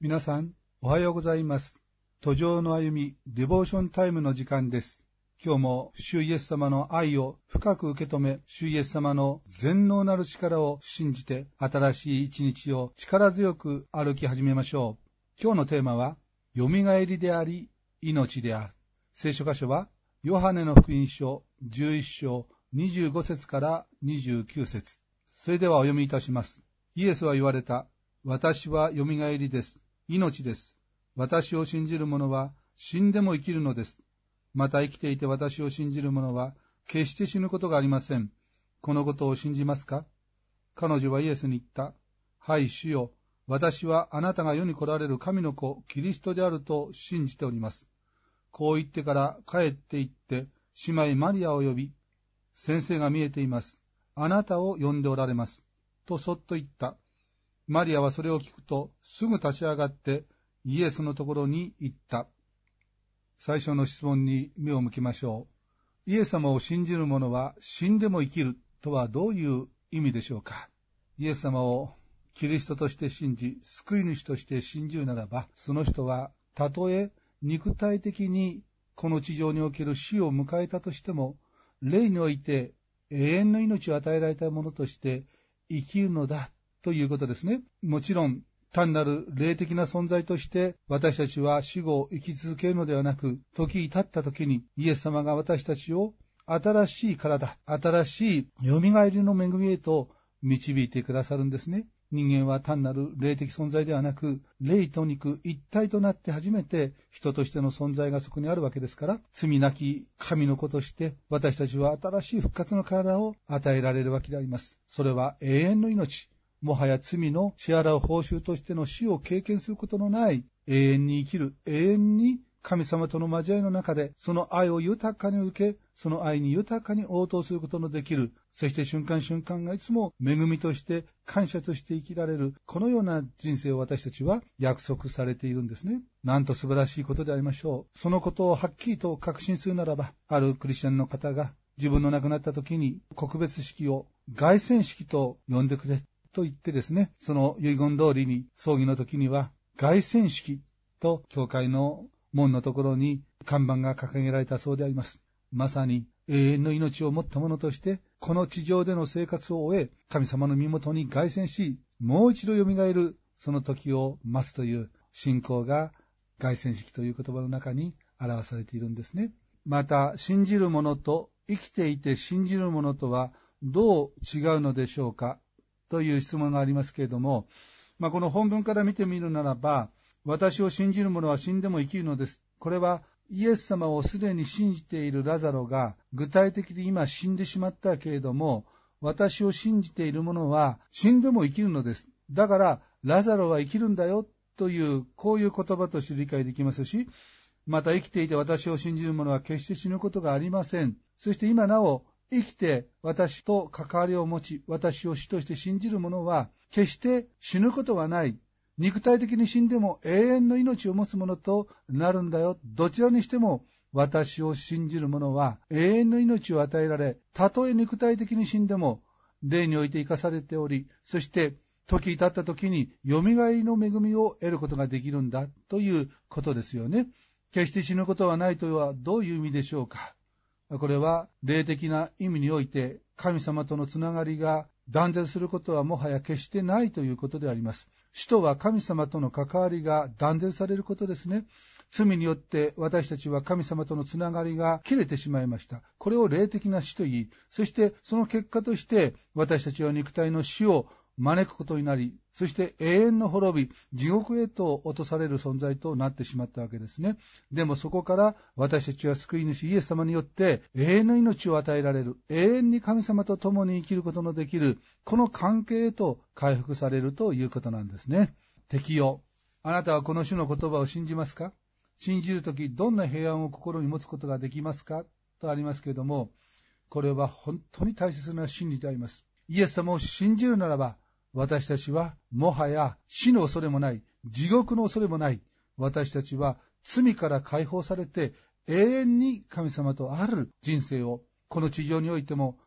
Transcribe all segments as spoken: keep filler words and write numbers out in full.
皆さん、おはようございます。途上の歩み、デボーションタイムの時間です。今日も主イエス様の愛を深く受け止め、主イエス様の全能なる力を信じて、新しい一日を力強く歩き始めましょう。今日のテーマは、よみがえりであり、命である。聖書箇所は、ヨハネの福音書じゅういっ章にじゅうご節からにじゅうきゅう節。それではお読みいたします。イエスは言われた。私はよみがえりです。命です。私を信じる者は死んでも生きるのです。また生きていて私を信じる者は決して死ぬことがありません。このことを信じますか？彼女はイエスに言った。はい、主よ。私はあなたが世に来られる神の子、キリストであると信じております。こう言ってから帰って行って、姉妹マリアを呼び、先生が見えています。あなたを呼んでおられます。とそっと言った。マリアはそれを聞くと、すぐ立ち上がってイエスのところに行った。最初の質問に目を向けましょう。イエス様を信じる者は死んでも生きるとはどういう意味でしょうか。イエス様をキリストとして信じ、救い主として信じるならば、その人はたとえ肉体的にこの地上における死を迎えたとしても、霊において永遠の命を与えられたものとして生きるのだということですね。もちろん単なる霊的な存在として私たちは死後生き続けるのではなく、時経った時にイエス様が私たちを新しい体、新しいよみがえりの恵みへと導いてくださるんですね。人間は単なる霊的存在ではなく、霊と肉一体となって初めて人としての存在がそこにあるわけですから、罪なき神の子として私たちは新しい復活の体を与えられるわけであります。それは永遠の命。もはや罪の支払う報酬としての死を経験することのない永遠に生きる、永遠に神様との交わりの中でその愛を豊かに受け、その愛に豊かに応答することのできる、そして瞬間瞬間がいつも恵みとして感謝として生きられる、このような人生を私たちは約束されているんですね。なんと素晴らしいことでありましょう。そのことをはっきりと確信するならば、あるクリスチャンの方が自分の亡くなった時に告別式を凱旋式と呼んでくれと言ってですね、その遺言通りに葬儀の時には凱旋式と教会の門のところに看板が掲げられたそうであります。まさに永遠の命を持った者としてこの地上での生活を終え、神様の身元に凱旋し、もう一度よみがえるその時を待つという信仰が凱旋式という言葉の中に表されているんですね。また信じる者と生きていて信じる者とはどう違うのでしょうかという質問がありますけれども、まあ、この本文から見てみるならば、私を信じる者は死んでも生きるのです。これはイエス様をすでに信じているラザロが具体的に今死んでしまったけれども、私を信じている者は死んでも生きるのです。だからラザロは生きるんだよという、こういう言葉として理解できますし、また生きていて私を信じる者は決して死ぬことがありません。そして今なお生きて私と関わりを持ち、私を主として信じる者は決して死ぬことはない。肉体的に死んでも永遠の命を持つ者となるんだよ。どちらにしても私を信じる者は永遠の命を与えられ、たとえ肉体的に死んでも霊において生かされており、そして時経った時によみがえりの恵みを得ることができるんだということですよね。決して死ぬことはないとはどういう意味でしょうか。これは霊的な意味において神様とのつながりが断絶することはもはや決してないということであります。死とは神様との関わりが断絶されることですね。罪によって私たちは神様とのつながりが切れてしまいました。これを霊的な死と言い、そしてその結果として私たちは肉体の死を招くことになり、そして永遠の滅び、地獄へと落とされる存在となってしまったわけですね。でもそこから私たちは救い主イエス様によって永遠の命を与えられる、永遠に神様と共に生きることのできる、この関係へと回復されるということなんですね。適用。あなたはこの主の言葉を信じますか？信じるときどんな平安を心に持つことができますかとありますけれども、これは本当に大切な真理であります。イエス様を信じるならば、私たちはもはや死の恐れもない、地獄の恐れもない。私たちは罪から解放されて永遠に神様とある人生をこの地上においても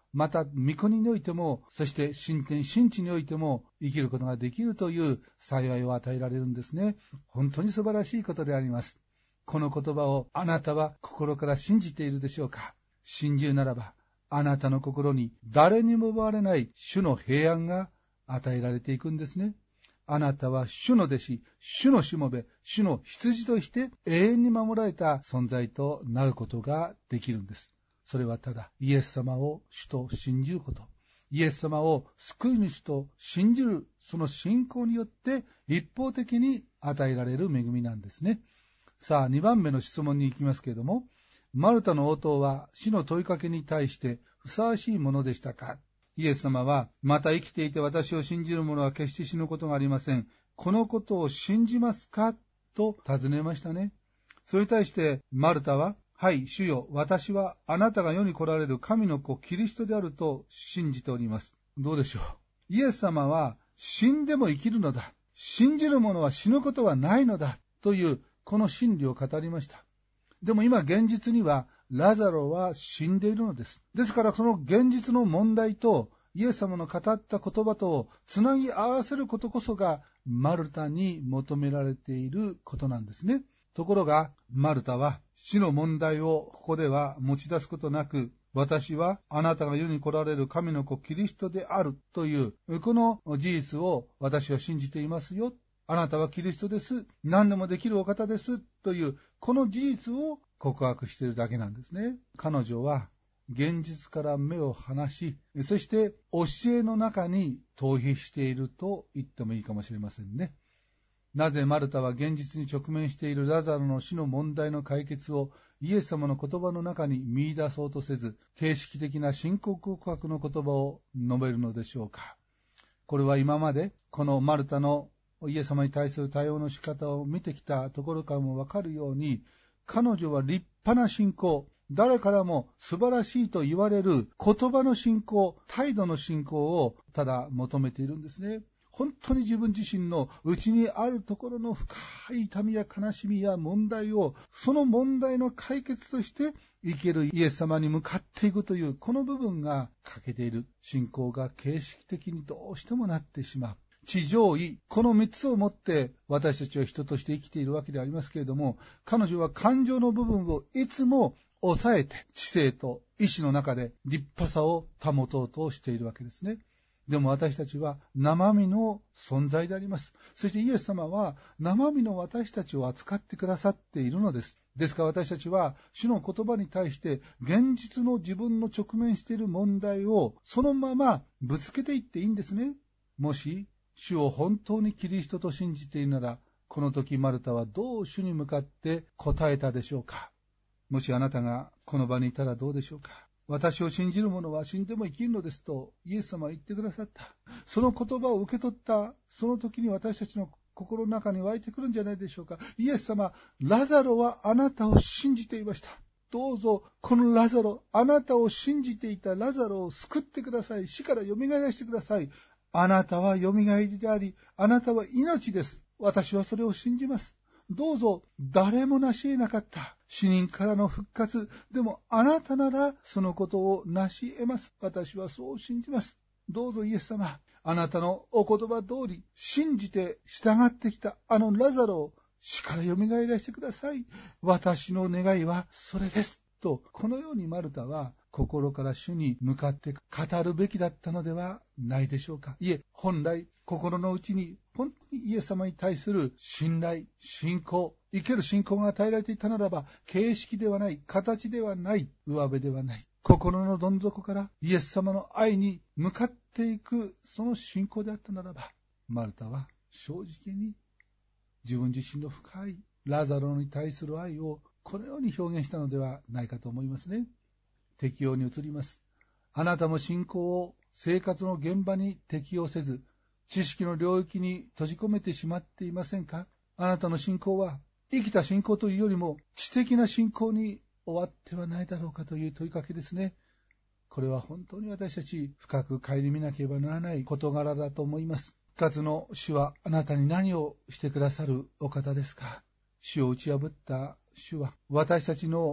また御国においても、そして新天新地においても生きることができるという幸いを与えられるんですね。本当に素晴らしいことであります。この言葉をあなたは心から信じているでしょうか。信じるならば、あなたの心に誰にも奪われない主の平安が与えられていくんですね。あなたは主の弟子、主のしもべ、主の羊として永遠に守られた存在となることができるんです。それはただイエス様を主と信じること、イエス様を救い主と信じるその信仰によって一方的に与えられる恵みなんですね。さあにばんめの質問に行きますけれども、マルタの応答は主の問いかけに対してふさわしいものでしたか。イエス様は、また生きていて私を信じる者は決して死ぬことがありません。このことを信じますかと尋ねましたね。それに対してマルタは、はい、主よ、私はあなたが世に来られる神の子キリストであると信じております。どうでしょう。イエス様は死んでも生きるのだ。信じる者は死ぬことはないのだ。というこの真理を語りました。でも今現実にはラザロは死んでいるのです。ですからその現実の問題とイエス様の語った言葉とをつなぎ合わせることこそがマルタに求められていることなんですね。ところがマルタは死の問題をここでは持ち出すことなく、私はあなたが世に来られる神の子キリストであるというこの事実を私は信じていますよ。あなたはキリストです。何でもできるお方です。というこの事実を告白しているだけなんですね。彼女は現実から目を離し、そして教えの中に逃避していると言ってもいいかもしれませんね。なぜマルタは現実に直面しているラザロの死の問題の解決をイエス様の言葉の中に見出そうとせず、形式的な信仰告白の言葉を述べるのでしょうか。これは今までこのマルタのイエス様に対する対応の仕方を見てきたところからもわかるように、彼女は立派な信仰、誰からも素晴らしいと言われる言葉の信仰、態度の信仰をただ求めているんですね。本当に自分自身の内にあるところの深い痛みや悲しみや問題を、その問題の解決として生きるイエス様に向かっていくというこの部分が欠けている信仰が形式的にどうしてもなってしまう。地上位、この三つをもって私たちは人として生きているわけでありますけれども、彼女は感情の部分をいつも抑えて知性と意志の中で立派さを保とうとしているわけですね。でも私たちは生身の存在であります。そしてイエス様は生身の私たちを扱ってくださっているのです。ですから私たちは主の言葉に対して現実の自分の直面している問題をそのままぶつけていっていいんですね。もし主を本当にキリストと信じているなら、この時マルタはどう主に向かって答えたでしょうか。もしあなたがこの場にいたらどうでしょうか。私を信じる者は死んでも生きるのですとイエス様は言ってくださった。その言葉を受け取ったその時に私たちの心の中に湧いてくるんじゃないでしょうか。イエス様、ラザロはあなたを信じていました。どうぞこのラザロ、あなたを信じていたラザロを救ってください。死からよみがえらせてください。あなたはよみがえりであり、あなたは命です。私はそれを信じます。どうぞ誰も成し得なかった死人からの復活、でもあなたならそのことを成し得ます。私はそう信じます。どうぞイエス様、あなたのお言葉通り信じて従ってきたあのラザロを死からよみがえらせてください。私の願いはそれです。と、このようにマルタは心から主に向かって語るべきだったのではないでしょうか。いえ、本来心の内に本当にイエス様に対する信頼、信仰、生ける信仰が与えられていたならば、形式ではない、形ではない、上辺ではない、心のどん底からイエス様の愛に向かっていくその信仰であったならば、マルタは正直に自分自身の深いラザロに対する愛をこのように表現したのではないかと思いますね。適用に移ります。あなたも信仰を生活の現場に適用せず、知識の領域に閉じ込めてしまっていませんか？あなたの信仰は生きた信仰というよりも知的な信仰に終わってはないだろうかという問いかけですね。これは本当に私たち深く顧みなければならない事柄だと思います。復活の主はあなたに何をしてくださるお方ですか？主を打ち破った主は私たちの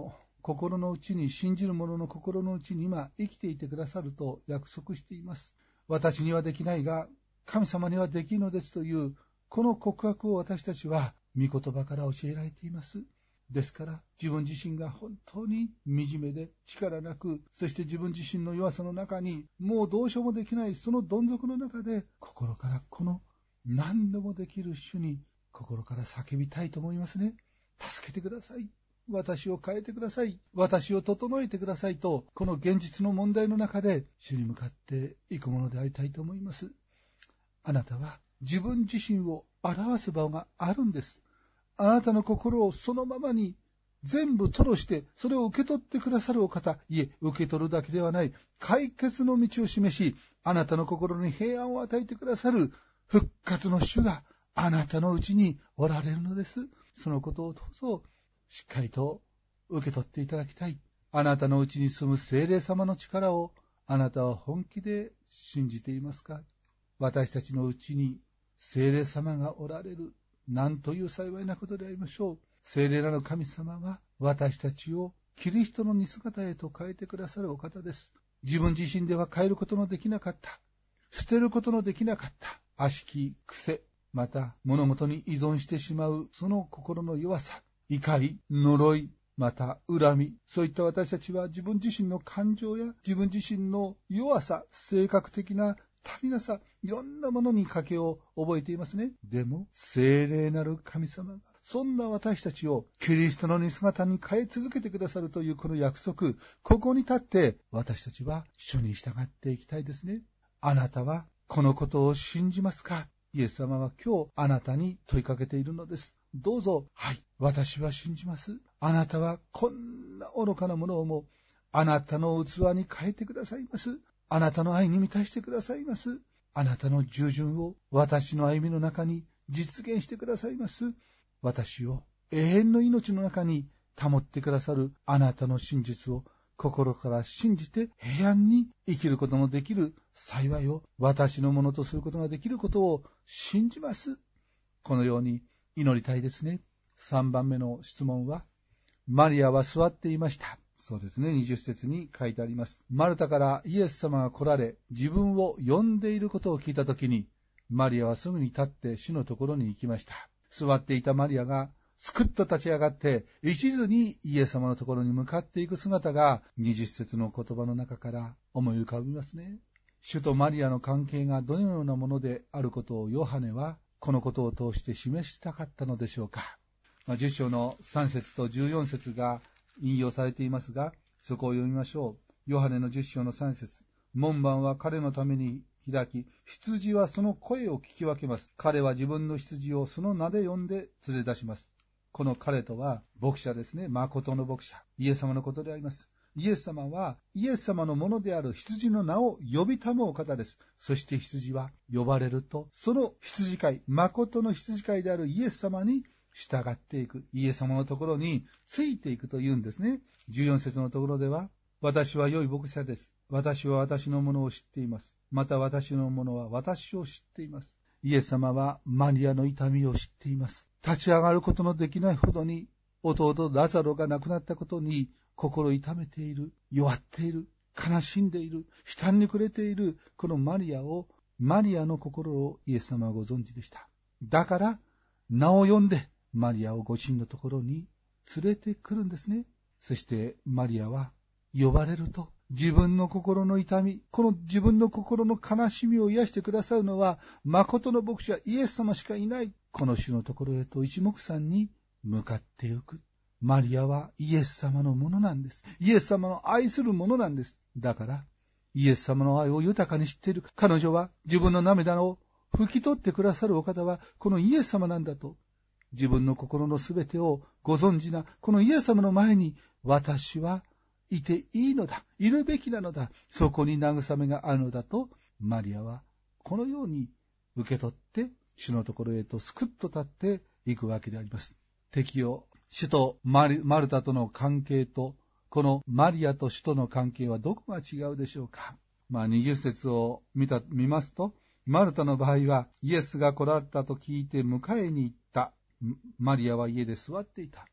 心の内に、信じる者の心の内に今生きていてくださると約束しています。私にはできないが、神様にはできるのですという、この告白を私たちは御言葉から教えられています。ですから、自分自身が本当に惨めで力なく、そして自分自身の弱さの中に、もうどうしようもできないそのどん底の中で、心からこの何でもできる主に心から叫びたいと思いますね。助けてください。私を変えてください。私を整えてくださいと、この現実の問題の中で主に向かっていくものでありたいと思います。あなたは自分自身を表す場があるんです。あなたの心をそのままに全部吐露して、それを受け取ってくださるお方、いえ、受け取るだけではない、解決の道を示し、あなたの心に平安を与えてくださる復活の主があなたのうちにおられるのです。そのことをどうぞしっかりと受け取っていただきたい。あなたのうちに住む聖霊様の力をあなたは本気で信じていますか？私たちのうちに聖霊様がおられる。なんという幸いなことでありましょう。聖霊なる神様は私たちをキリストの似姿へと変えてくださるお方です。自分自身では変えることのできなかった、捨てることのできなかった悪しき癖、また物事に依存してしまうその心の弱さ、怒り、呪い、また恨み、そういった私たちは自分自身の感情や自分自身の弱さ、性格的な足りなさ、いろんなものに賭けを覚えていますね。でも聖霊なる神様がそんな私たちをキリストの似姿に変え続けてくださるというこの約束、ここに立って私たちは主に従っていきたいですね。あなたはこのことを信じますか？イエス様は今日あなたに問いかけているのです。どうぞ、はい、私は信じます。あなたはこんな愚かなものをもあなたの器に変えてくださいます。あなたの愛に満たしてくださいます。あなたの従順を私の歩みの中に実現してくださいます。私を永遠の命の中に保ってくださるあなたの真実を心から信じて平安に生きることのできる幸いを私のものとすることができることを信じます。このように祈りたいですね。さんばんめの質問は、マリアは座っていました。そうですね、にじゅっ節に書いてあります。マルタからイエス様が来られ、自分を呼んでいることを聞いたときに、マリアはすぐに立って主のところに行きました。座っていたマリアがすくっと立ち上がって一途にイエス様のところに向かっていく姿がにじゅっ節の言葉の中から思い浮かびますね。主とマリアの関係がどのようなものであることをヨハネはこのことを通して示したかったのでしょうか。じゅっ章のさん節とじゅうよん節が引用されていますが、そこを読みましょう。ヨハネのじゅっ章のさん節、門番は彼のために開き、羊はその声を聞き分けます。彼は自分の羊をその名で呼んで連れ出します。この彼とは牧者ですね。誠の牧者。イエス様のことであります。イエス様はイエス様のものである羊の名を呼びたむお方です。そして羊は呼ばれると、その羊飼い、誠の羊飼いであるイエス様に従っていく。イエス様のところについていくというんですね。じゅうよん節のところでは、私は良い牧者です。私は私のものを知っています。また私のものは私を知っています。イエス様はマリアの痛みを知っています。立ち上がることのできないほどに、弟ラザロが亡くなったことに心痛めている、弱っている、悲しんでいる、悲嘆に暮れているこのマリアを、マリアの心をイエス様はご存知でした。だから名を呼んでマリアをご自身のところに連れてくるんですね。そしてマリアは呼ばれると、自分の心の痛み、この自分の心の悲しみを癒してくださるのは誠の牧者イエス様しかいない。この主のところへと一目散に向かってゆく。マリアはイエス様のものなんです。イエス様の愛するものなんです。だからイエス様の愛を豊かに知っている彼女は、自分の涙を拭き取ってくださるお方はこのイエス様なんだと、自分の心のすべてをご存知なこのイエス様の前に、私はいていいのだ、いるべきなのだ、そこに慰めがあるのだと、マリアはこのように受け取って主のところへとすくっと立っていくわけであります。敵よ、主とマルタとの関係とこのマリアと主との関係はどこが違うでしょうか。まあにじゅっ節を見た見ますと、マルタの場合はイエスが来られたと聞いて迎えに行った。マリアは家で座っていた。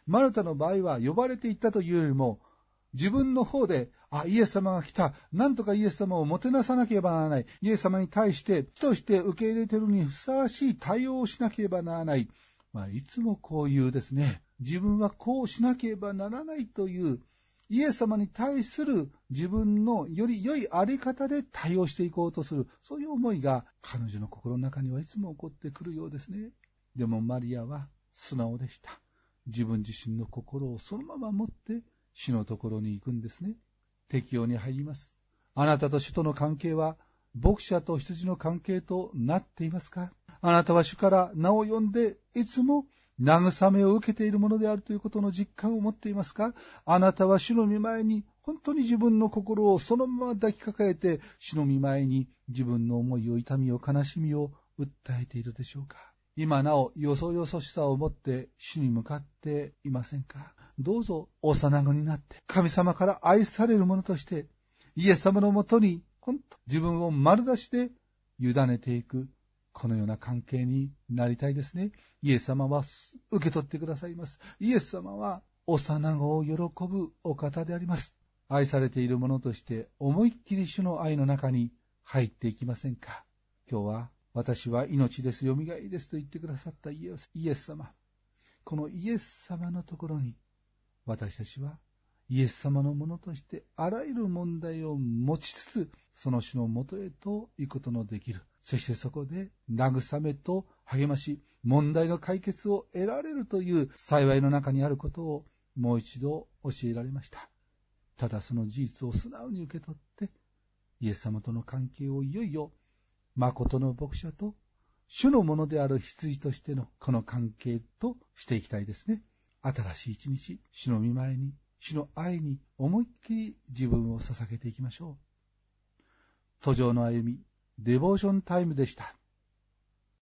マルタの場合は呼ばれていったというよりも、自分の方で、あ、イエス様が来た。なんとかイエス様をもてなさなければならない。イエス様に対して、主として受け入れているにふさわしい対応をしなければならない。まあ、いつもこういうですね、自分はこうしなければならないという、イエス様に対する自分のより良いあり方で対応していこうとする、そういう思いが彼女の心の中にはいつも起こってくるようですね。でもマリアは素直でした。自分自身の心をそのまま持って主のところに行くんですね。適用に入ります。あなたと主との関係は牧者と羊の関係となっていますか？あなたは主から名を呼んでいつも慰めを受けているものであるということの実感を持っていますか？あなたは主の御前に本当に自分の心をそのまま抱きかかえて、主の御前に自分の思いを、痛みを、悲しみを訴えているでしょうか？今なおよそよそしさを持って主に向かっていませんか？どうぞ幼子になって神様から愛される者としてイエス様のもとに本当自分を丸出しで委ねていく、このような関係になりたいですね。イエス様は受け取ってくださいます。イエス様は幼子を喜ぶお方であります。愛されている者として思いっきり主の愛の中に入っていきませんか？今日は私は命です、よみがえりですと言ってくださったイエス、イエス様。このイエス様のところに私たちはイエス様のものとしてあらゆる問題を持ちつつ、その主のもとへと行くことのできる。そしてそこで慰めと励まし、問題の解決を得られるという幸いの中にあることをもう一度教えられました。ただその事実を素直に受け取って、イエス様との関係をいよいよ誠の牧者と主のものである羊としてのこの関係としていきたいですね。新しい一日、主の御前に、主の愛に思いっきり自分を捧げていきましょう。途上の歩み、デボーションタイムでした。